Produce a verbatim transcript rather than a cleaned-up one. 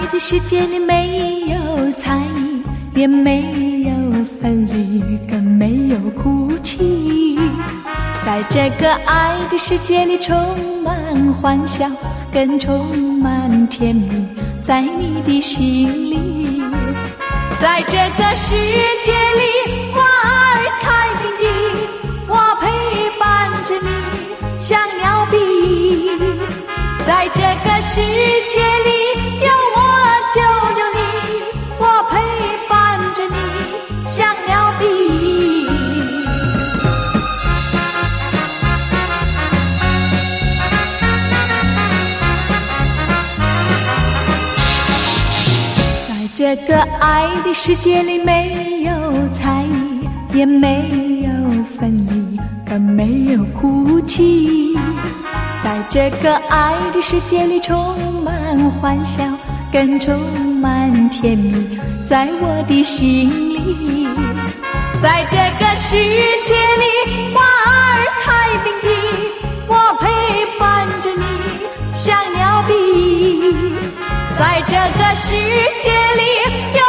的世界里没有猜疑，也没有分离，更没有哭泣。在这个爱的世界里，充满欢笑，更充满甜蜜，在你的心里。在这个世界里，花儿开遍地，我陪伴着你，像鸟比。在这个世界里，有我就有你，我陪伴着你，像鸟比。在这个爱的世界里，没有猜疑，也没有分离，更没有哭泣。在这个爱的世界里，充满欢笑，更充满甜蜜，在我的心里。在这个世界里，花儿开遍地，我陪伴着你，像鸟比。在这个世界里，